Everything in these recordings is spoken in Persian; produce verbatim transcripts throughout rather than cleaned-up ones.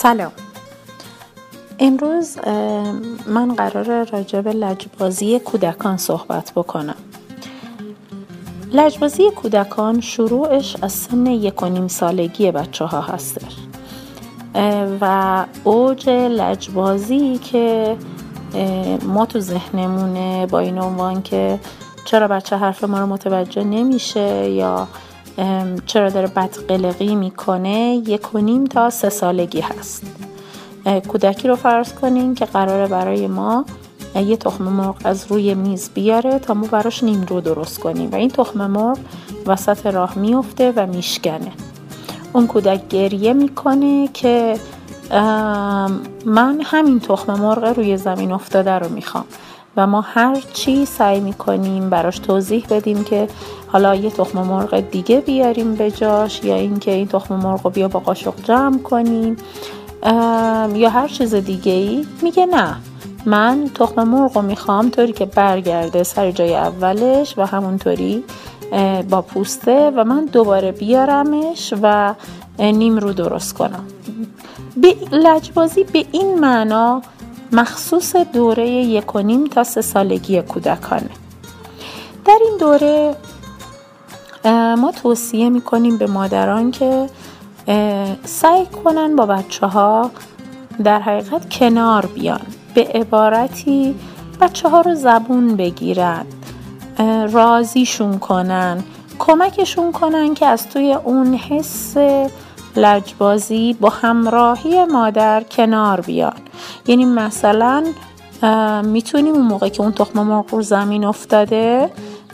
سلام. امروز من قراره راجع به لجبازی کودکان صحبت بکنم. لجبازی کودکان شروعش از سن یک و نیم سالگی بچه ها هستش و اوج لجبازی که ما تو ذهنمونه با این عنوان که چرا بچه حرف ما رو متوجه نمیشه یا چرا داره بدقلقی میکنه یک و نیم تا سه سالگی هست. کودکی رو فرض کنین که قراره برای ما یه تخم مرغ از روی میز بیاره تا ما براش نیمرو درست کنیم و این تخم مرغ وسط راه میفته و میشکنه. اون کودک گریه میکنه که من همین تخم مرغ روی زمین افتاده رو میخوام و ما هر چی سعی میکنیم براش توضیح بدیم که حالا یه تخم مرغ دیگه بیاریم به جاش یا اینکه این تخم مرغ رو بیا با قاشق جمع کنیم یا هر چیز دیگه ای. میگه نه، من تخم مرغ رو میخوام طوری که برگرده سر جای اولش و همونطوری با پوسته و من دوباره بیارمش و نیمرو درست کنم. لجبازی به این معنا مخصوص دوره یک و نیم تا سه سالگی کودکانه. در این دوره ما توصیه میکنیم به مادران که سعی کنن با بچه ها در حقیقت کنار بیان، به عبارتی بچه ها رو زبون بگیرن، راضیشون کنن، کمکشون کنن که از توی اون حس لجبازی با همراهی مادر کنار بیان. یعنی مثلا میتونیم اون موقع که اون تخم مرغ رو زمین افتاده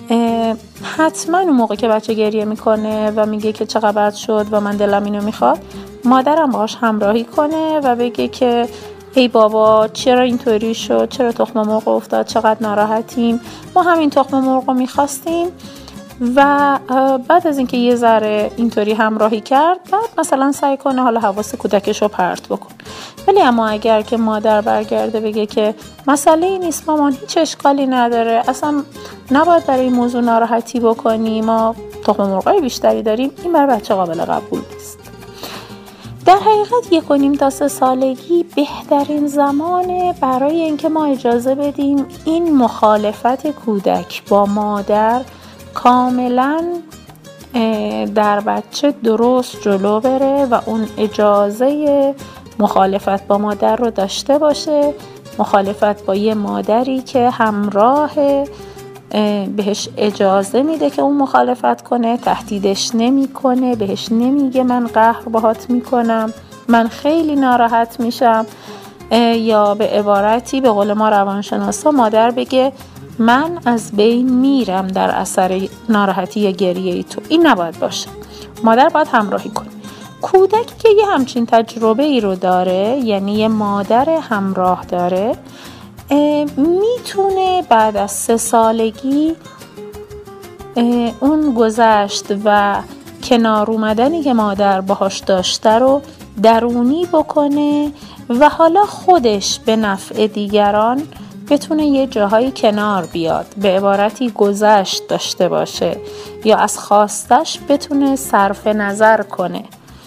حتما اون موقع که بچه گریه میکنه و میگه که چقدر بد شد و من دلم اینو میخواد، مادرم باهاش همراهی کنه و بگه که ای بابا چرا اینطوری شد، چرا تخم مرغ افتاد، چقدر ناراحتیم، ما همین تخم مرغ رو میخواستیم. و بعد از اینکه یه ذره اینطوری همراهی کرد، بعد مثلا سعی کنه حالا حواس کودکش رو پرت بکن. ولی اما اگر که مادر برگرده بگه که مسئله ای نیست مامان، هیچ اشکالی نداره، اصلا نباید برای این موضوع ناراحتی بکنی، ما تخم مرغای بیشتری داریم، این برای بچه قابل قبول نیست. در حقیقت یک و نیم تا سه سالگی بهترین زمانه برای اینکه ما اجازه بدیم این مخالفت کودک با مادر کاملا در بچه درست جلو بره و اون اجازه مخالفت با مادر رو داشته باشه. مخالفت با یه مادری که همراه بهش اجازه میده که اون مخالفت کنه، تهدیدش نمی کنه، بهش نمیگه من قهر باهات میکنم، من خیلی ناراحت میشم، یا به عبارتی به قول ما روانشناسا مادر بگه من از بین میرم در اثر ناراحتی یا گریه تو. این نباید باشه. مادر باید همراهی کنه. کودکی که یه همچین تجربه ای رو داره، یعنی یه مادر همراه داره، میتونه بعد از سه سالگی اون گذشت و کنار اومدنی که مادر باهاش داشته رو درونی بکنه و حالا خودش به نفع دیگران بتونه یه جاهایی کنار بیاد، به عبارتی گذشت داشته باشه یا از خواستش بتونه صرف نظر کنه.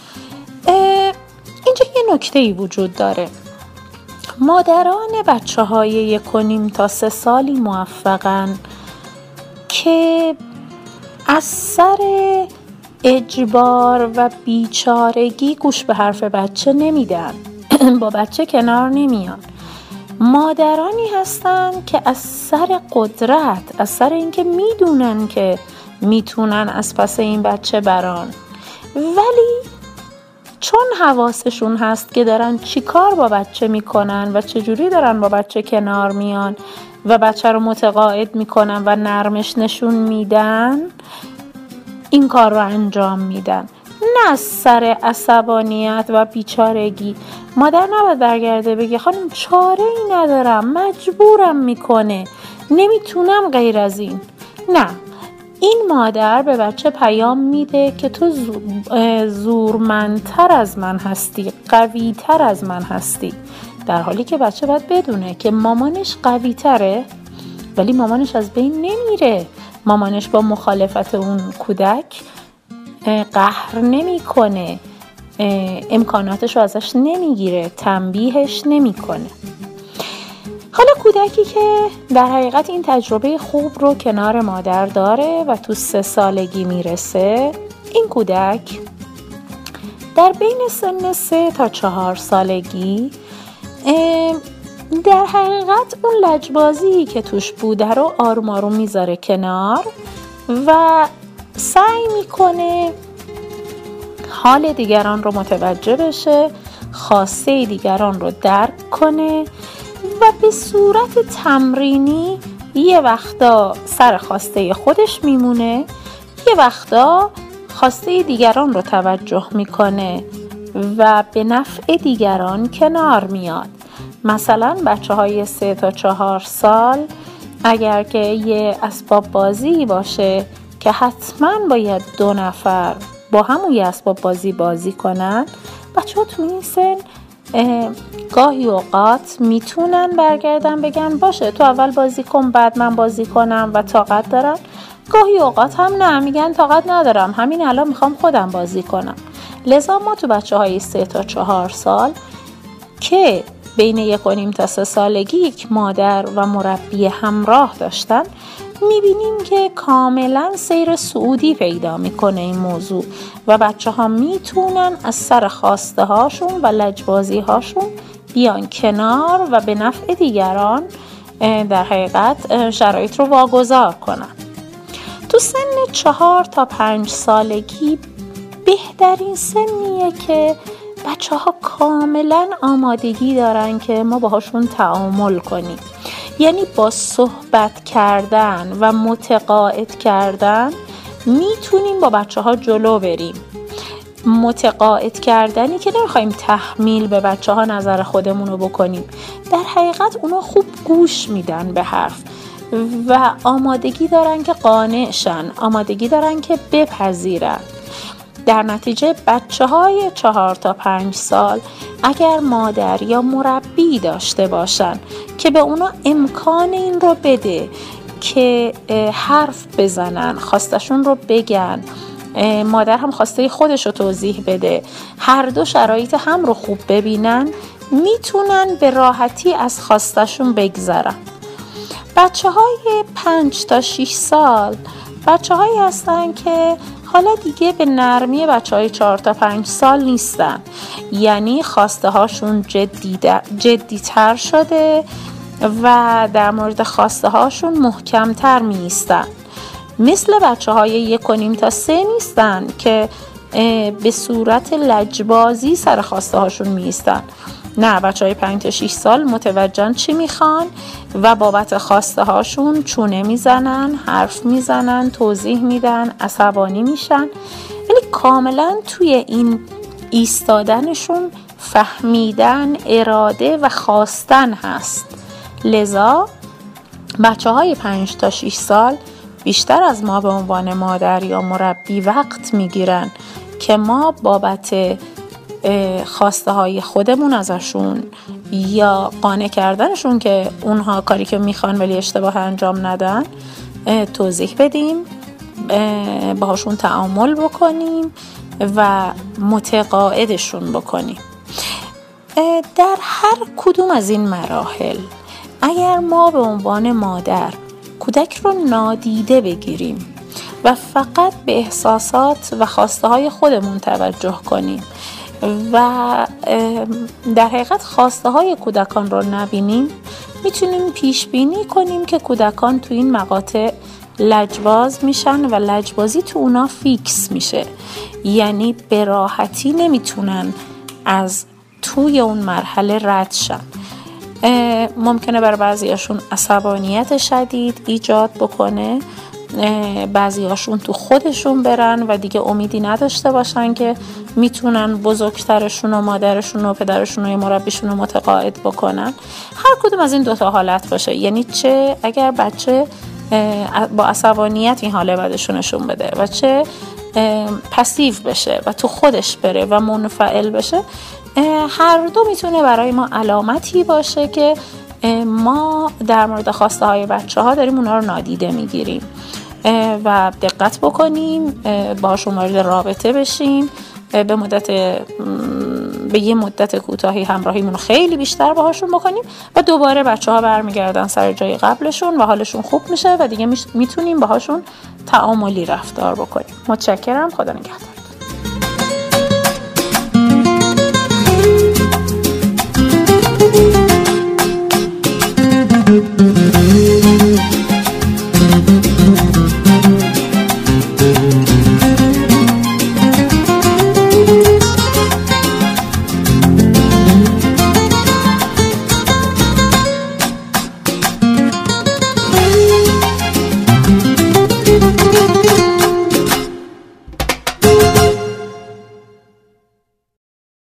اینجا یه نکته‌ای وجود داره. مادران بچه های یک و نیم تا سه سالی موفقن که از سر اجبار و بیچارگی گوش به حرف بچه نمیدن، با بچه کنار نمیان. مادرانی هستن که از سر قدرت، از سر اینکه میدونن که میتونن از پس این بچه بران، ولی چون حواسشون هست که دارن چی کار با بچه میکنن و چجوری دارن با بچه کنار میان و بچه رو متقاعد میکنن و نرمش نشون میدن، این کار رو انجام میدن. نه از سر عصبانیت و بیچارگی. مادر نباید برگرده بگه خانم چاره ای ندارم، مجبورم میکنه، نمیتونم غیر از این. نه، این مادر به بچه پیام میده که تو زورمندتر از من هستی، قویتر از من هستی، در حالی که بچه باید بدونه که مامانش قویتره ولی مامانش از بین نمیره. مامانش با مخالفت اون کودک قهر نمی کنه، امکاناتش رو ازش نمیگیره، تنبیهش نمیکنه. حالا کودکی که در حقیقت این تجربه خوب رو کنار مادر داره و تو سه سالگی میرسه، این کودک در بین سن سه تا چهار سالگی در حقیقت اون لجبازی که توش بوده رو آروم آروم میذاره کنار و سعی میکنه حال دیگران رو متوجه بشه، خواسته دیگران رو درک کنه و به صورت تمرینی یه وقتا سر خواسته خودش میمونه، یه وقتا خواسته دیگران رو توجه میکنه و به نفع دیگران کنار میاد. مثلا بچه های سه تا چهار سال اگر که یه اسباب بازی باشه که حتما باید دو نفر با همون یه اسباب بازی بازی کنن، بچه ها تو این سن گاهی اوقات میتونن برگردن بگن باشه تو اول بازی کن بعد من بازی کنم و طاقت دارن. گاهی اوقات هم نه، میگن طاقت ندارم، همین الان میخوام خودم بازی کنم. لذا ما تو بچه های سه تا چهار سال که بین یک و نیم تا سه سالگی یک مادر و مربی همراه داشتن، میبینیم که کاملا سیر صعودی پیدا میکنه این موضوع و بچه ها میتونن از سر خواسته هاشون و لجبازی هاشون بیان کنار و به نفع دیگران در حقیقت شرایط رو واگذار کنن. تو سن چهار تا پنج سالگی بهترین سنیه که بچه ها کاملا آمادگی دارن که ما باهاشون تعامل کنیم، یعنی با صحبت کردن و متقاعد کردن میتونیم با بچه ها جلو بریم. متقاعد کردنی که نمیخوایم تحمیل به بچه ها نظر خودمون رو بکنیم، در حقیقت اونا خوب گوش میدن به حرف و آمادگی دارن که قانع شن، آمادگی دارن که بپذیرن. در نتیجه بچه های چهار تا پنج سال اگر مادر یا مربی داشته باشن که به اونا امکان این رو بده که حرف بزنن، خواستشون رو بگن، مادر هم خواسته خودش رو توضیح بده، هر دو شرایط هم رو خوب ببینن، میتونن به راحتی از خواستشون بگذرن. بچه های پنج تا شش سال بچه هایی هستن که حالا دیگه به نرمی بچه های چهار تا پنج سال نیستن، یعنی خواسته هاشون جدی جدی تر شده و در مورد خواسته هاشون محکم تر می ایستن. مثل بچه های یک و نیم تا سه نیستن که به صورت لجبازی سر خواسته هاشون می ایستن. نه، بچه های پنج تا شش سال متوجهن چی میخوان و بابت خواسته هاشون چونه میزنن، حرف میزنن، توضیح میدن، عصبانی میشن، یعنی کاملا توی این ایستادنشون فهمیدن، اراده و خواستن هست. لذا بچه های پنج تا شش سال بیشتر از ما به عنوان مادر یا مربی وقت میگیرن که ما بابت خواسته های خودمون ازشون یا قانع کردنشون که اونها کاری که میخوان ولی اشتباه انجام ندن توضیح بدیم، باهاشون تعامل بکنیم و متقاعدشون بکنیم. در هر کدوم از این مراحل اگر ما به عنوان مادر کودک رو نادیده بگیریم و فقط به احساسات و خواسته های خودمون توجه کنیم و در حقیقت خواسته های کودکان رو نبینیم، میتونیم پیش بینی کنیم که کودکان تو این مقاطع لجباز میشن و لجبازی تو اونا فیکس میشه، یعنی به راحتی نمیتونن از توی اون مرحله رد شن. ممکنه برای بعضیاشون عصبانیت شدید ایجاد بکنه، بعضیاشون تو خودشون برن و دیگه امیدی نداشته باشن که میتونن بزرگترشون و مادرشون و پدرشون و مربیشون رو متقاعد بکنن. هر کدوم از این دوتا حالت باشه، یعنی چه اگر بچه با عصبانیت این حاله بعدشون نشون بده و چه پسیو بشه و تو خودش بره و منفعل بشه، هر دو میتونه برای ما علامتی باشه که ما در مورد خواسته های بچه ها داریم اونا رو نادیده میگیریم و دقت بکنیم، باشون وارد رابطه بشیم به مدت به یه مدت کوتاهی همراهیمون رو خیلی بیشتر باهاشون بکنیم و دوباره بچه‌ها برمیگردن سر جای قبلشون و حالشون خوب میشه و دیگه میتونیم باهاشون تعاملی رفتار بکنیم. متشکرم. خدا نگهدار.